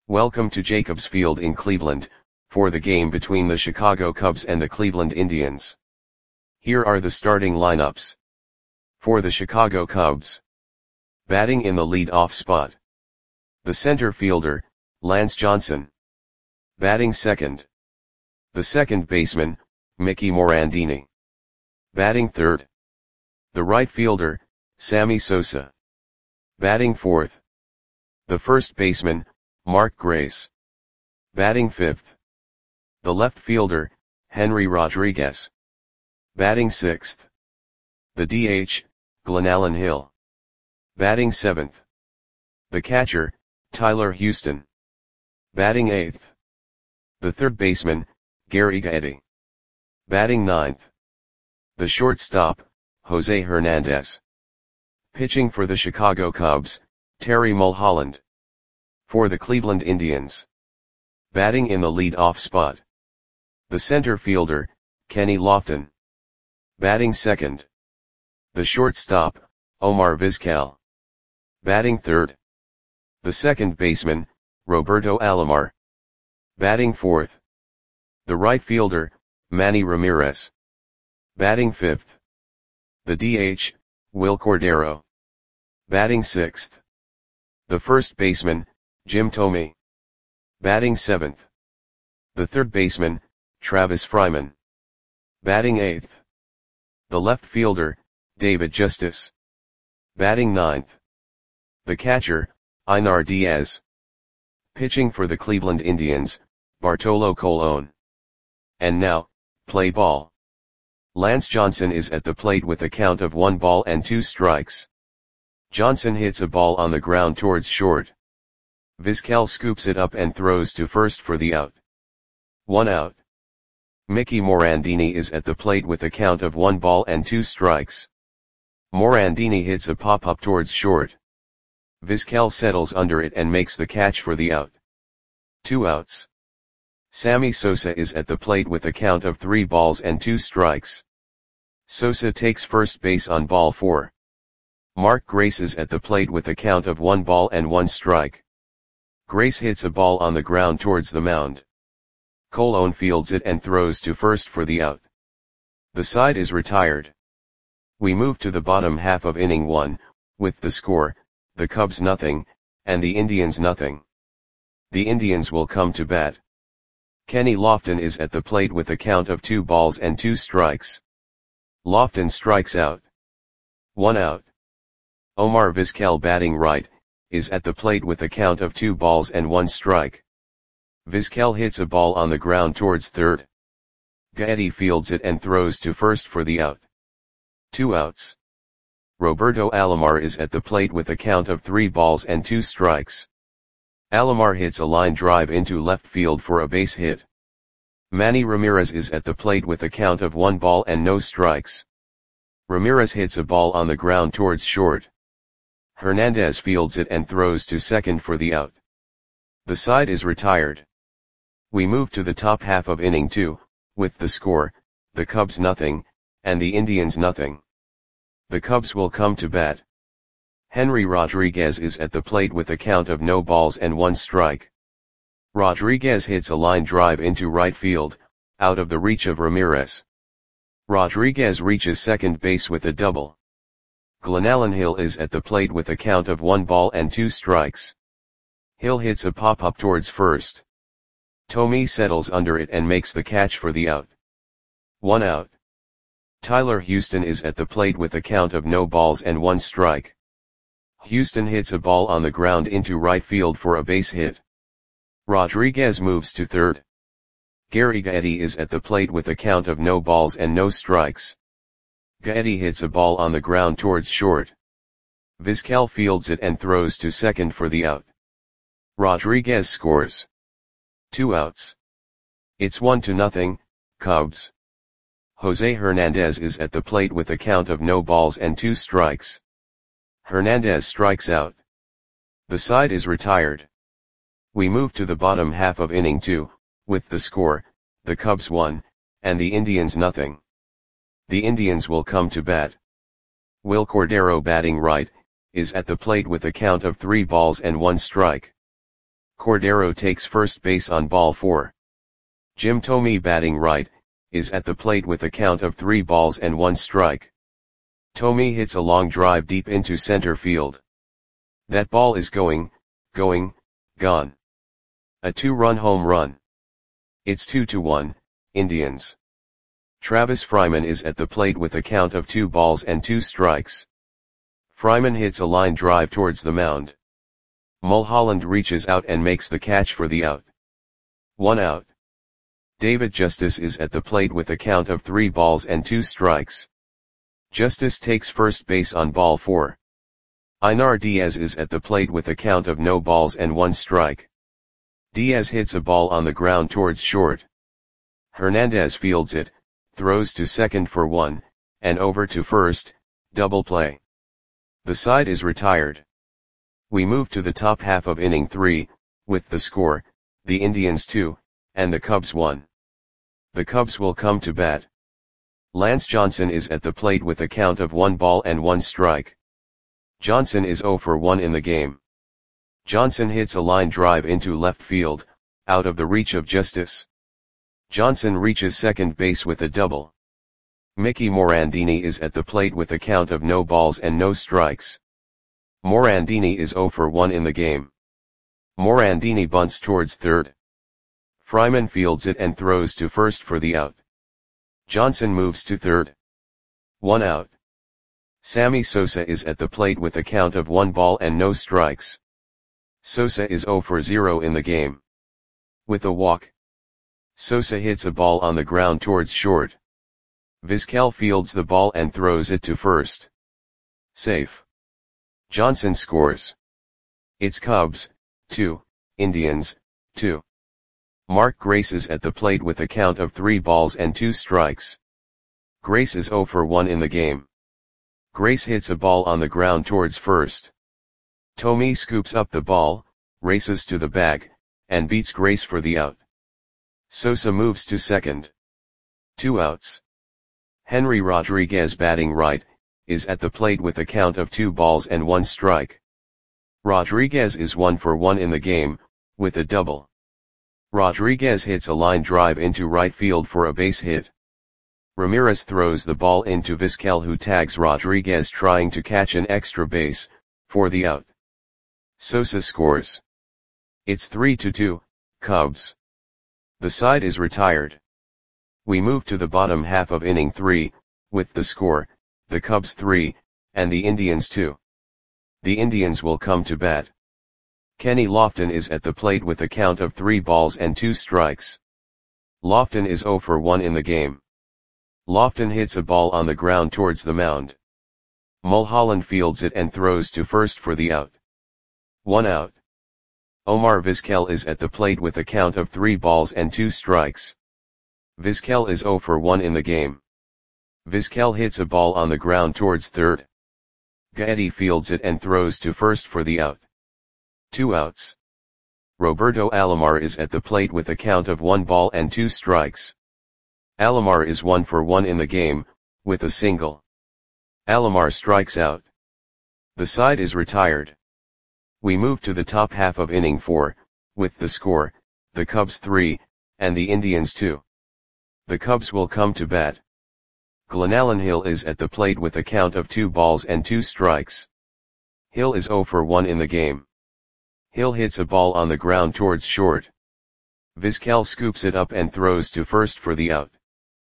Welcome to Jacobs Field in Cleveland, for the game between the Chicago Cubs and the Cleveland Indians. Here are the starting lineups. For the Chicago Cubs. Batting in the lead-off spot. The center fielder, Lance Johnson. Batting second. The second baseman, Mickey Morandini. Batting third. The right fielder, Sammy Sosa. Batting fourth. The first baseman, Mark Grace. Batting fifth. The left fielder, Henry Rodriguez. Batting sixth. The DH, Glenallen Hill. Batting seventh. The catcher, Tyler Houston. Batting eighth. The third baseman, Gary Gaetti. Batting ninth. The shortstop, Jose Hernandez. Pitching for the Chicago Cubs, Terry Mulholland. For the Cleveland Indians. Batting in the lead-off spot. The center fielder, Kenny Lofton. Batting second. The shortstop, Omar Vizquel. Batting third. The second baseman, Roberto Alomar. Batting fourth. The right fielder, Manny Ramirez. Batting fifth. The DH, Wil Cordero. Batting sixth. The first baseman, Jim Thome. Batting seventh. The third baseman, Travis Fryman. Batting eighth. The left fielder, David Justice. Batting ninth. The catcher, Einar Diaz. Pitching for the Cleveland Indians, Bartolo Colon. And now, play ball. Lance Johnson is at the plate with a count of 1 ball and 2 strikes. Johnson hits a ball on the ground towards short. Vizquel scoops it up and throws to first for the out. 1 out. Mickey Morandini is at the plate with a count of 1 ball and 2 strikes. Morandini hits a pop-up towards short. Vizquel settles under it and makes the catch for the out. 2 outs. Sammy Sosa is at the plate with a count of 3 balls and 2 strikes. Sosa takes first base on ball 4. Mark Grace is at the plate with a count of 1 ball and 1 strike. Grace hits a ball on the ground towards the mound. Colon fields it and throws to first for the out. The side is retired. We move to the bottom half of inning 1, with the score, the Cubs nothing, and the Indians nothing. The Indians will come to bat. Kenny Lofton is at the plate with a count of 2 balls and 2 strikes. Lofton strikes out. 1 out. Omar Vizquel, batting right, is at the plate with a count of 2 balls and 1 strike. Vizquel hits a ball on the ground towards third. Gaetti fields it and throws to first for the out. 2 outs. Roberto Alomar is at the plate with a count of 3 balls and 2 strikes. Alomar hits a line drive into left field for a base hit. Manny Ramirez is at the plate with a count of 1 ball and no strikes. Ramirez hits a ball on the ground towards short. Hernandez fields it and throws to second for the out. The side is retired. We move to the top half of inning 2, with the score, the Cubs nothing, and the Indians nothing. The Cubs will come to bat. Henry Rodriguez is at the plate with a count of no balls and 1 strike. Rodriguez hits a line drive into right field, out of the reach of Ramirez. Rodriguez reaches second base with a double. Glenallen Hill is at the plate with a count of 1 ball and 2 strikes. Hill hits a pop-up towards first. Thome settles under it and makes the catch for the out. 1 out. Tyler Houston is at the plate with a count of no balls and 1 strike. Houston hits a ball on the ground into right field for a base hit. Rodriguez moves to third. Gary Gaetti is at the plate with a count of no balls and no strikes. Gaetti hits a ball on the ground towards short. Vizquel fields it and throws to second for the out. Rodriguez scores. 2 outs. It's 1-0, Cubs. Jose Hernandez is at the plate with a count of no balls and 2 strikes. Hernandez strikes out. The side is retired. We move to the bottom half of inning 2, with the score, the Cubs 1, and the Indians nothing. The Indians will come to bat. Wil Cordero, batting right, is at the plate with a count of 3 balls and 1 strike. Cordero takes first base on ball 4. Jim Thome batting right, is at the plate with a count of 3 balls and 1 strike. Thome hits a long drive deep into center field. That ball is going, gone. A 2-run home run. It's 2-1, Indians. Travis Fryman is at the plate with a count of 2 balls and 2 strikes. Fryman hits a line drive towards the mound. Mulholland reaches out and makes the catch for the out. 1 out. David Justice is at the plate with a count of 3 balls and 2 strikes. Justice takes first base on ball 4. Einar Diaz is at the plate with a count of no balls and 1 strike. Diaz hits a ball on the ground towards short. Hernandez fields it, throws to second for 1, and over to first, double play. The side is retired. We move to the top half of inning 3, with the score, the Indians 2, and the Cubs 1. The Cubs will come to bat. Lance Johnson is at the plate with a count of 1 ball and 1 strike. Johnson is 0 for 1 in the game. Johnson hits a line drive into left field, out of the reach of Justice. Johnson reaches second base with a double. Mickey Morandini is at the plate with a count of no balls and no strikes. Morandini is 0 for 1 in the game. Morandini bunts towards third. Fryman fields it and throws to first for the out. Johnson moves to third. 1 out. Sammy Sosa is at the plate with a count of 1 ball and no strikes. Sosa is 0 for 0 in the game. With a walk, Sosa hits a ball on the ground towards short. Vizquel fields the ball and throws it to first. Safe. Johnson scores. It's Cubs, 2, Indians, 2. Mark Grace is at the plate with a count of 3 balls and 2 strikes. Grace is 0 for 1 in the game. Grace hits a ball on the ground towards first. Thome scoops up the ball, races to the bag, and beats Grace for the out. Sosa moves to second. 2 outs. Henry Rodriguez batting right, is at the plate with a count of 2 balls and 1 strike. Rodriguez is 1 for 1 in the game, with a double. Rodriguez hits a line drive into right field for a base hit. Ramirez throws the ball into Vizquel, who tags Rodriguez trying to catch an extra base, for the out. Sosa scores. It's 3-2, Cubs. The side is retired. We move to the bottom half of inning 3, with the score, the Cubs 3, and the Indians 2. The Indians will come to bat. Kenny Lofton is at the plate with a count of 3 balls and 2 strikes. Lofton is 0 for 1 in the game. Lofton hits a ball on the ground towards the mound. Mulholland fields it and throws to first for the out. 1 out. Omar Vizquel is at the plate with a count of 3 balls and 2 strikes. Vizquel is 0 for 1 in the game. Vizquel hits a ball on the ground towards third. Gaetti fields it and throws to first for the out. 2 outs. Roberto Alomar is at the plate with a count of 1 ball and 2 strikes. Alomar is 1 for 1 in the game, with a single. Alomar strikes out. The side is retired. We move to the top half of inning 4, with the score, the Cubs 3, and the Indians 2. The Cubs will come to bat. Glenallen Hill is at the plate with a count of 2 balls and 2 strikes. Hill is 0 for 1 in the game. Hill hits a ball on the ground towards short. Vizquel scoops it up and throws to first for the out.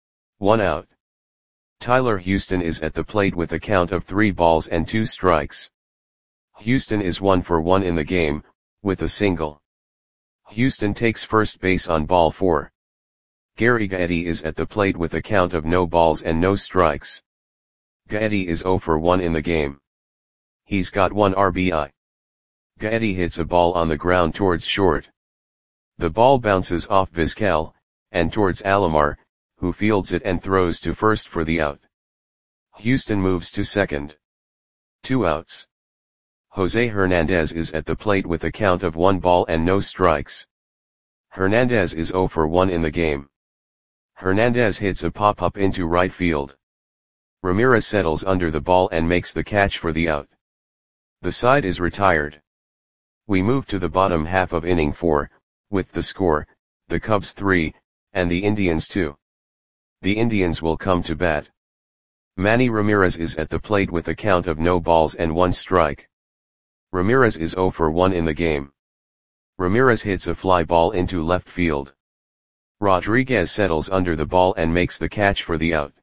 1 out. Tyler Houston is at the plate with a count of 3 balls and 2 strikes. Houston is 1 for 1 in the game, with a single. Houston takes first base on ball 4. Gary Gaetti is at the plate with a count of no balls and no strikes. Gaetti is 0 for 1 in the game. He's got 1 RBI. Gaetti hits a ball on the ground towards short. The ball bounces off Vizquel, and towards Alomar, who fields it and throws to first for the out. Houston moves to second. 2 outs. Jose Hernandez is at the plate with a count of 1 ball and no strikes. Hernandez is 0 for 1 in the game. Hernandez hits a pop-up into right field. Ramirez settles under the ball and makes the catch for the out. The side is retired. We move to the bottom half of inning 4, with the score, the Cubs 3, and the Indians 2. The Indians will come to bat. Manny Ramirez is at the plate with a count of no balls and 1 strike. Ramirez is 0 for 1 in the game. Ramirez hits a fly ball into left field. Rodriguez settles under the ball and makes the catch for the out.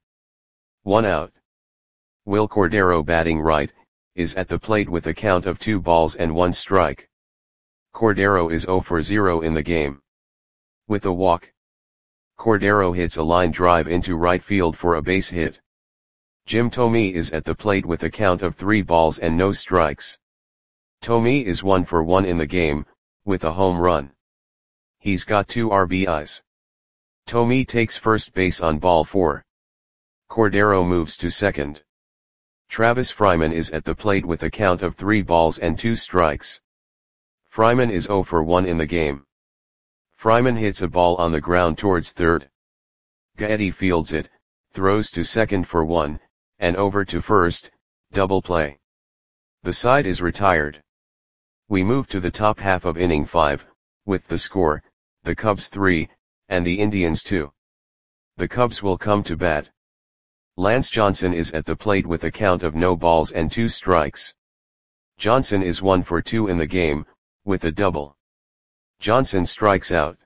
1 out. Will Cordero, batting right, is at the plate with a count of 2 balls and 1 strike. Cordero is 0 for 0 in the game. With a walk, Cordero hits a line drive into right field for a base hit. Jim Thome is at the plate with a count of 3 balls and no strikes. Thome is 1 for 1 in the game, with a home run. He's got 2 RBIs. Thome takes first base on ball 4. Cordero moves to second. Travis Fryman is at the plate with a count of 3 balls and 2 strikes. Fryman is 0 for 1 in the game. Fryman hits a ball on the ground towards third. Gaetti fields it, throws to second for 1, and over to first, double play. The side is retired. We move to the top half of inning 5, with the score, the Cubs 3, and the Indians 2. The Cubs will come to bat. Lance Johnson is at the plate with a count of no balls and 2 strikes. Johnson is 1 for 2 in the game, with a double. Johnson strikes out.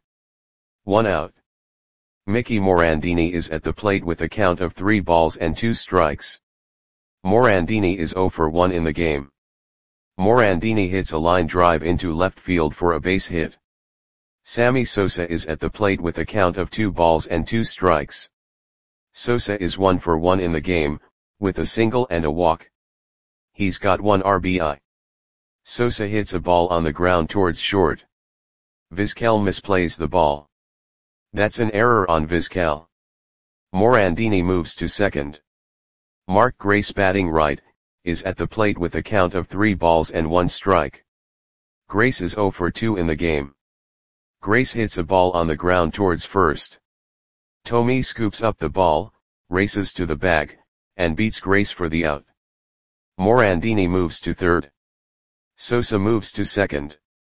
1 out. Mickey Morandini is at the plate with a count of 3 balls and 2 strikes. Morandini is 0 for 1 in the game. Morandini hits a line drive into left field for a base hit. Sammy Sosa is at the plate with a count of 2 balls and 2 strikes. Sosa is 1 for 1 in the game, with a single and a walk. He's got 1 RBI. Sosa hits a ball on the ground towards short. Vizquel misplays the ball. That's an error on Vizquel. Morandini moves to second. Mark Grace, batting right, is at the plate with a count of 3 balls and 1 strike. Grace is 0 for 2 in the game. Grace hits a ball on the ground towards first. Thome scoops up the ball, races to the bag, and beats Grace for the out. Morandini moves to third. Sosa moves to second.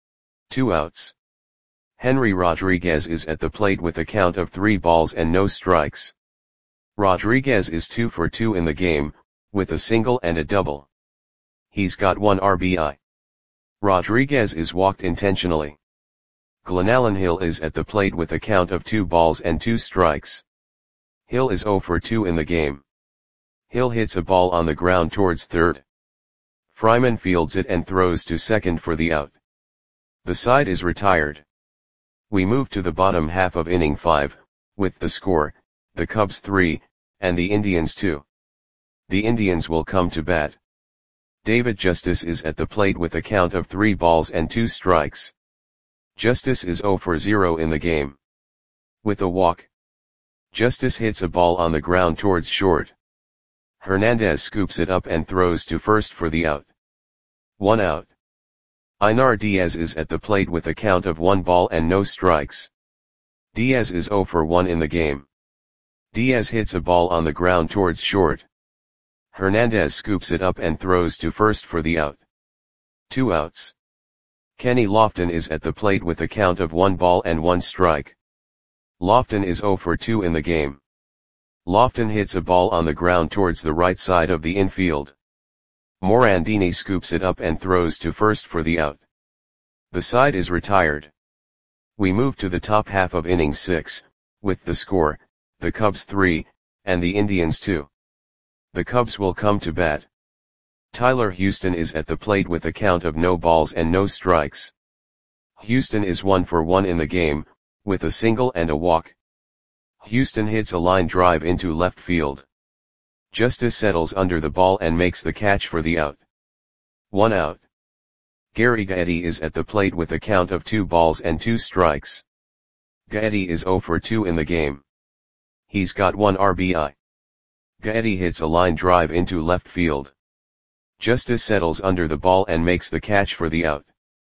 2 outs. Henry Rodriguez is at the plate with a count of 3 balls and no strikes. Rodriguez is 2 for 2 in the game, with a single and a double. He's got 1 RBI. Rodriguez is walked intentionally. Glenallen Hill is at the plate with a count of 2 balls and 2 strikes. Hill is 0 for 2 in the game. Hill hits a ball on the ground towards third. Fryman fields it and throws to second for the out. The side is retired. We move to the bottom half of inning 5, with the score, the Cubs 3, and the Indians 2. The Indians will come to bat. David Justice is at the plate with a count of 3 balls and 2 strikes. Justice is 0 for 0 in the game. With a walk, Justice hits a ball on the ground towards short. Hernandez scoops it up and throws to first for the out. 1 out. Einar Diaz is at the plate with a count of 1 ball and no strikes. Diaz is 0 for 1 in the game. Diaz hits a ball on the ground towards short. Hernandez scoops it up and throws to first for the out. 2 outs. Kenny Lofton is at the plate with a count of 1 ball and 1 strike. Lofton is 0 for 2 in the game. Lofton hits a ball on the ground towards the right side of the infield. Morandini scoops it up and throws to first for the out. The side is retired. We move to the top half of inning 6, with the score, the Cubs 3, and the Indians 2. The Cubs will come to bat. Tyler Houston is at the plate with a count of no balls and no strikes. Houston is 1 for 1 in the game, with a single and a walk. Houston hits a line drive into left field. Justice settles under the ball and makes the catch for the out. 1 out. Gary Gaetti is at the plate with a count of 2 balls and 2 strikes. Gaetti is 0 for 2 in the game. He's got 1 RBI. Gaetti hits a line drive into left field. Justice settles under the ball and makes the catch for the out.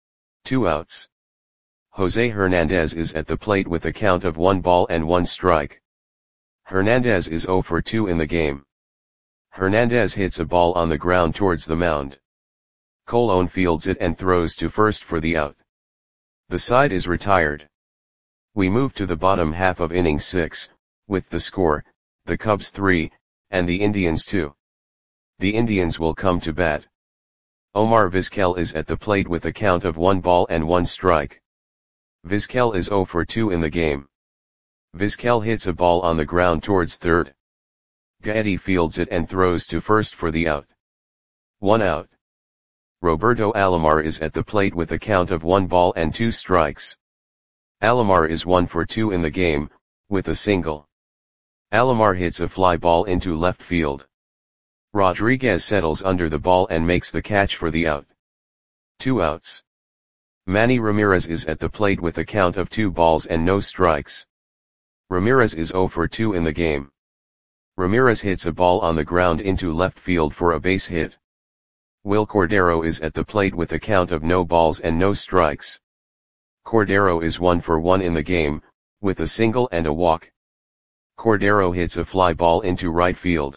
2 outs. Jose Hernandez is at the plate with a count of 1 ball and 1 strike. Hernandez is 0 for 2 in the game. Hernandez hits a ball on the ground towards the mound. Colon fields it and throws to first for the out. The side is retired. We move to the bottom half of inning 6, with the score, the Cubs 3, and the Indians 2. The Indians will come to bat. Omar Vizquel is at the plate with a count of 1 ball and 1 strike. Vizquel is 0 for 2 in the game. Vizquel hits a ball on the ground towards third. Gaetti fields it and throws to first for the out. 1 out. Roberto Alomar is at the plate with a count of 1 ball and 2 strikes. Alomar is 1 for 2 in the game, with a single. Alomar hits a fly ball into left field. Rodriguez settles under the ball and makes the catch for the out. 2 outs. Manny Ramirez is at the plate with a count of 2 balls and no strikes. Ramirez is 0 for 2 in the game. Ramirez hits a ball on the ground into left field for a base hit. Will Cordero is at the plate with a count of no balls and no strikes. Cordero is 1 for 1 in the game, with a single and a walk. Cordero hits a fly ball into right field.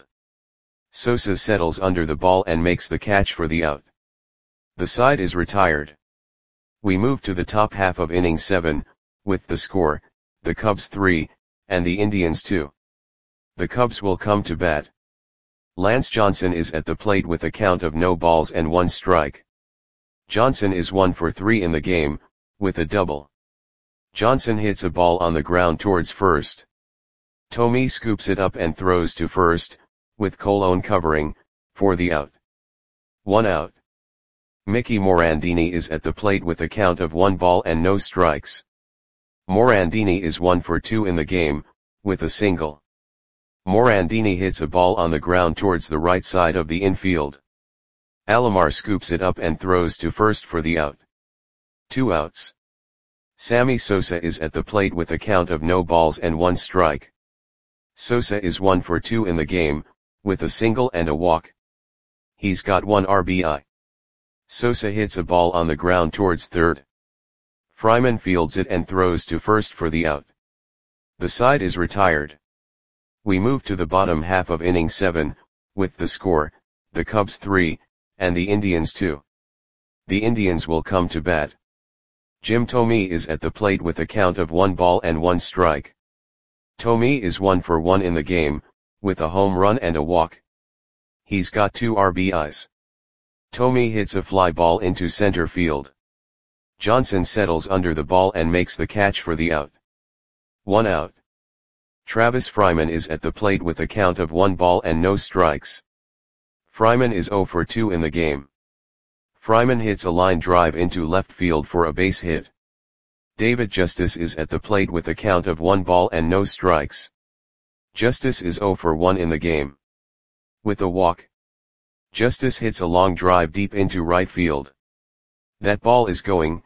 Sosa settles under the ball and makes the catch for the out. The side is retired. We move to the top half of inning 7, with the score, the Cubs 3, and the Indians 2. The Cubs will come to bat. Lance Johnson is at the plate with a count of no balls and 1 strike. Johnson is 1 for 3 in the game, with a double. Johnson hits a ball on the ground towards first. Thome scoops it up and throws to first, with Colon covering, for the out. 1 out. Mickey Morandini is at the plate with a count of 1 ball and no strikes. Morandini is 1 for 2 in the game, with a single. Morandini hits a ball on the ground towards the right side of the infield. Alomar scoops it up and throws to first for the out. 2 outs. Sammy Sosa is at the plate with a count of no balls and 1 strike. Sosa is 1 for 2 in the game, with a single and a walk. He's got 1 RBI. Sosa hits a ball on the ground towards third. Fryman fields it and throws to first for the out. The side is retired. We move to the bottom half of inning 7, with the score, the Cubs 3, and the Indians 2. The Indians will come to bat. Jim Thome is at the plate with a count of 1 ball and 1 strike. Thome is 1 for 1 in the game, with a home run and a walk. He's got 2 RBIs. Thome hits a fly ball into center field. Johnson settles under the ball and makes the catch for the out. 1 out. Travis Fryman is at the plate with a count of 1 ball and no strikes. Fryman is 0 for 2 in the game. Fryman hits a line drive into left field for a base hit. David Justice is at the plate with a count of 1 ball and no strikes. Justice is 0 for 1 in the game. With a walk. Justice hits a long drive deep into right field. That ball is gone.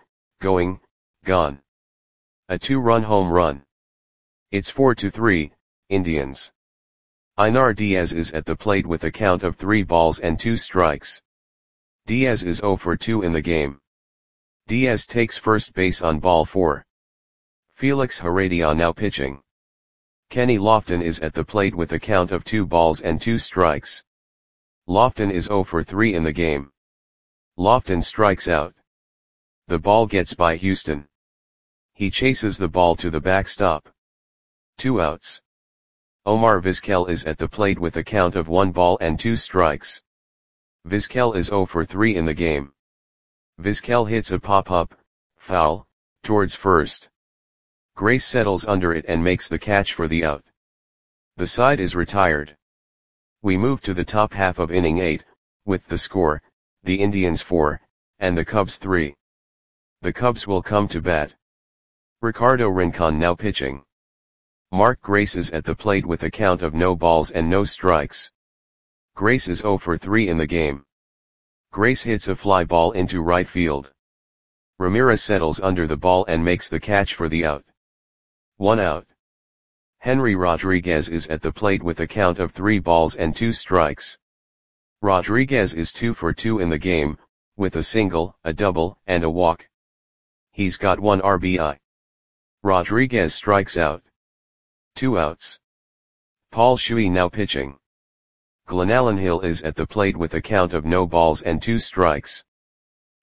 A 2-run home run. It's 4-3, Indians. Einar Diaz is at the plate with a count of 3 balls and 2 strikes. Diaz is 0 for 2 in the game. Diaz takes first base on ball 4. Felix Heredia now pitching. Kenny Lofton is at the plate with a count of 2 balls and 2 strikes. Lofton is 0 for 3 in the game. Lofton strikes out. The ball gets by Houston. He chases the ball to the backstop. 2 outs. Omar Vizquel is at the plate with a count of 1 ball and 2 strikes. Vizquel is 0 for 3 in the game. Vizquel hits a pop-up, foul, towards first. Grace settles under it and makes the catch for the out. The side is retired. We move to the top half of inning 8, with the score, the Indians 4, and the Cubs 3. The Cubs will come to bat. Ricardo Rincon now pitching. Mark Grace is at the plate with a count of no balls and no strikes. Grace is 0 for 3 in the game. Grace hits a fly ball into right field. Ramirez settles under the ball and makes the catch for the out. 1 out. Henry Rodriguez is at the plate with a count of 3 balls and 2 strikes. Rodriguez is 2 for 2 in the game, with a single, a double, and a walk. He's got 1 RBI. Rodriguez strikes out. 2 outs. Paul Shuey now pitching. Glenallen Hill is at the plate with a count of no balls and 2 strikes.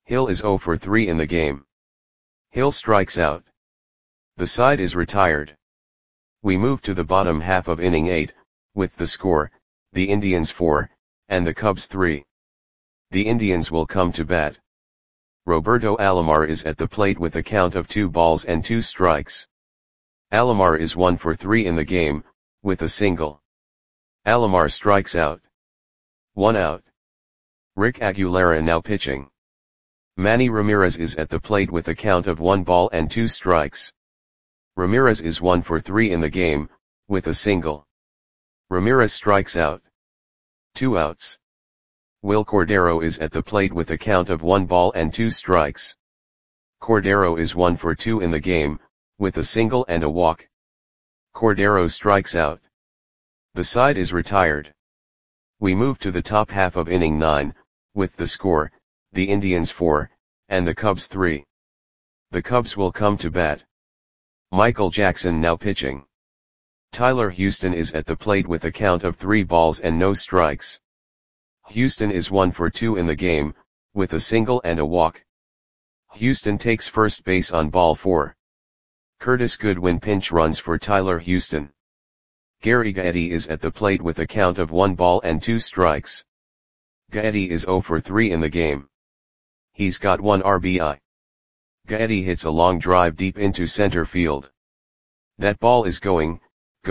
Hill is 0 for 3 in the game. Hill strikes out. The side is retired. We move to the bottom half of inning 8, with the score, the Indians 4, and the Cubs 3. The Indians will come to bat. Roberto Alomar is at the plate with a count of 2 balls and 2 strikes. Alomar is 1 for 3 in the game, with a single. Alomar strikes out. 1 out. Rick Aguilera now pitching. Manny Ramirez is at the plate with a count of 1 ball and 2 strikes. Ramirez is 1 for 3 in the game, with a single. Ramirez strikes out. 2 outs. Will Cordero is at the plate with a count of 1 ball and 2 strikes. Cordero is 1 for 2 in the game, with a single and a walk. Cordero strikes out. The side is retired. We move to the top half of inning 9, with the score, the Indians 4, and the Cubs 3. The Cubs will come to bat. Michael Jackson now pitching. Tyler Houston is at the plate with a count of 3 balls and no strikes. Houston is 1 for 2 in the game, with a single and a walk. Houston takes first base on ball 4. Curtis Goodwin pinch runs for Tyler Houston. Gary Gaetti is at the plate with a count of 1 ball and 2 strikes. Gaetti is 0 for 3 in the game. He's got 1 RBI. Gaetti hits a long drive deep into center field. That ball is gone.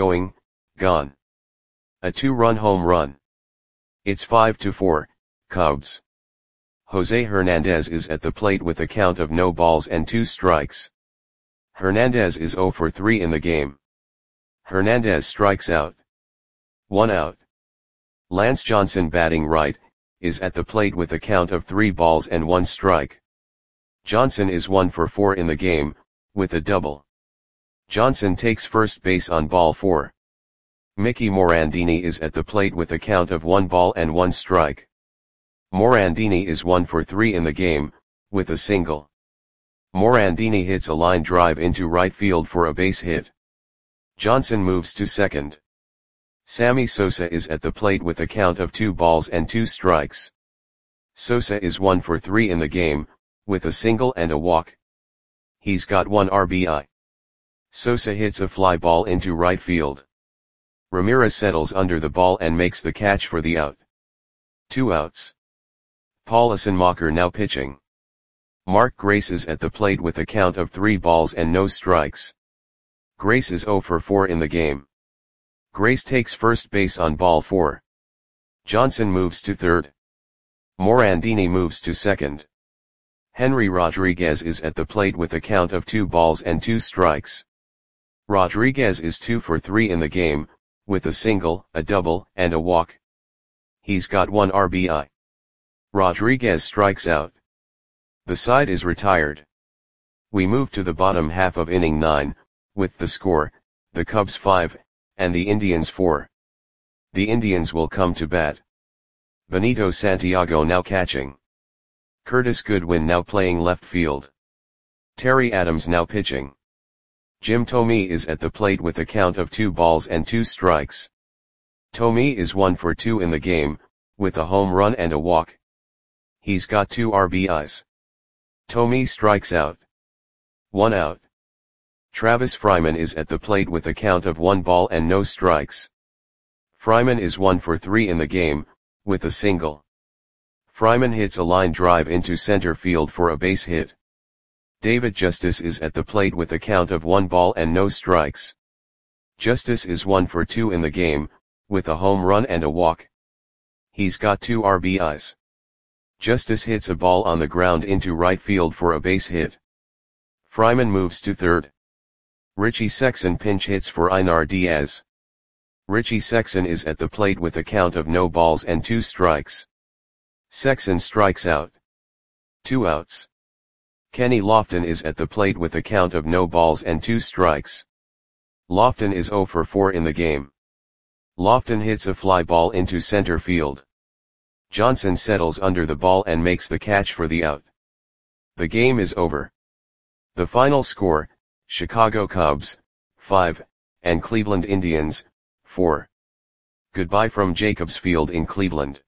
A 2-run home run. It's 5-4, Cubs. Jose Hernandez is at the plate with a count of no balls and 2 strikes. Hernandez is 0 for 3 in the game. Hernandez strikes out. 1 out. Lance Johnson batting right, is at the plate with a count of 3 balls and 1 strike. Johnson is 1 for 4 in the game, with a double. Johnson takes first base on ball 4. Mickey Morandini is at the plate with a count of 1 ball and 1 strike. Morandini is 1 for 3 in the game, with a single. Morandini hits a line drive into right field for a base hit. Johnson moves to second. Sammy Sosa is at the plate with a count of 2 balls and 2 strikes. Sosa is 1 for 3 in the game, with a single and a walk. He's got 1 RBI. Sosa hits a fly ball into right field. Ramirez settles under the ball and makes the catch for the out. 2 outs. Paulson Macher now pitching. Mark Grace is at the plate with a count of 3 balls and no strikes. Grace is 0 for 4 in the game. Grace takes first base on ball 4. Johnson moves to third. Morandini moves to second. Henry Rodriguez is at the plate with a count of 2 balls and 2 strikes. Rodriguez is 2 for 3 in the game, with a single, a double, and a walk. He's got 1 RBI. Rodriguez strikes out. The side is retired. We move to the bottom half of inning 9, with the score, the Cubs 5, and the Indians 4. The Indians will come to bat. Benito Santiago now catching. Curtis Goodwin now playing left field. Terry Adams now pitching. Jim Thome is at the plate with a count of 2 balls and 2 strikes. Thome is 1 for 2 in the game, with a home run and a walk. He's got 2 RBIs. Thome strikes out. 1 out. Travis Fryman is at the plate with a count of 1 ball and no strikes. Fryman is 1 for 3 in the game, with a single. Fryman hits a line drive into center field for a base hit. David Justice is at the plate with a count of 1 ball and no strikes. Justice is 1 for 2 in the game, with a home run and a walk. He's got 2 RBIs. Justice hits a ball on the ground into right field for a base hit. Fryman moves to third. Richie Sexson pinch hits for Einar Diaz. Richie Sexson is at the plate with a count of no balls and 2 strikes. Sexson strikes out. 2 outs. Kenny Lofton is at the plate with a count of no balls and 2 strikes. Lofton is 0 for 4 in the game. Lofton hits a fly ball into center field. Johnson settles under the ball and makes the catch for the out. The game is over. The final score, Chicago Cubs, 5, and Cleveland Indians, 4. Goodbye from Jacobs Field in Cleveland.